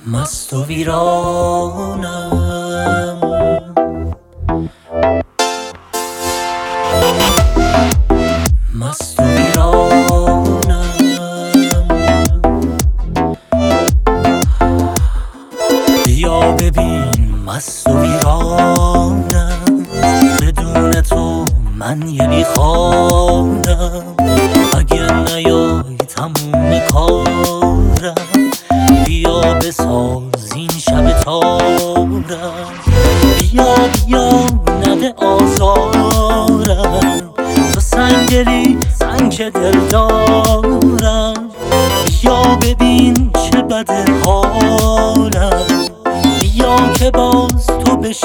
مست و ویرانم، مست و ویرانم. بیا ببین مست و ویرانم، بدون تو من یه بیخوانم. اگه نیای تموم کارم، بیا بساز این شب تارم. بیا نده آزارم، تو سنگری سنگ دل دارم. بیا ببین چه بده حالم، بیا که باز تو بشی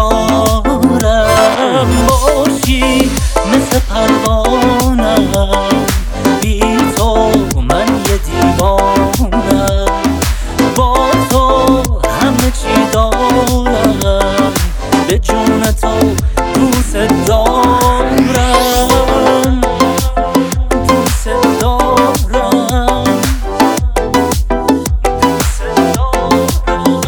یارم. باشی مثل پروانم، بی تو من یه دیوانم. با تو همه چی دارم، به جون تو دوست دارم، دوست دارم، دوست دارم،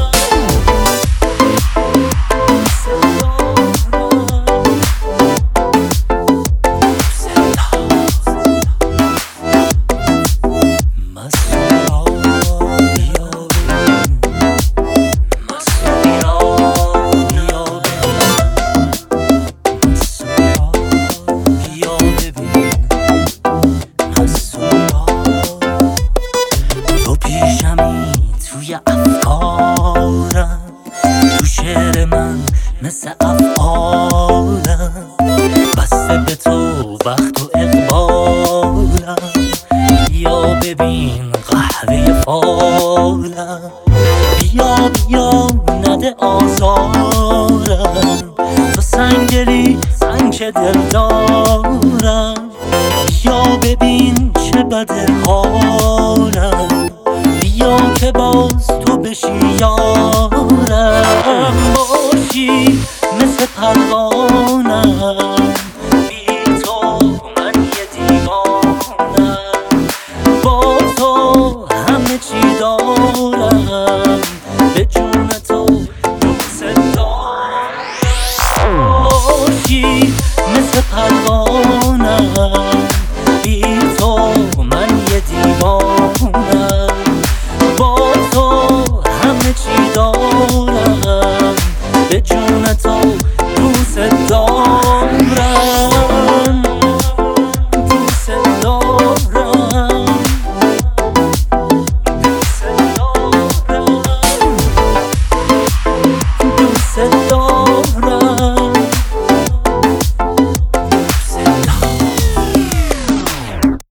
توی افکارم، تو شعر من مثل افعالم. بسته به تو وقت و اقبالم، بیا ببین قهوه فالم. بیا نده آزارم، تو سنگری سنگ دل دارم. بیا ببین چه بده حالم، بیا که باز تو بشی یارم. باشی مثل پروانم،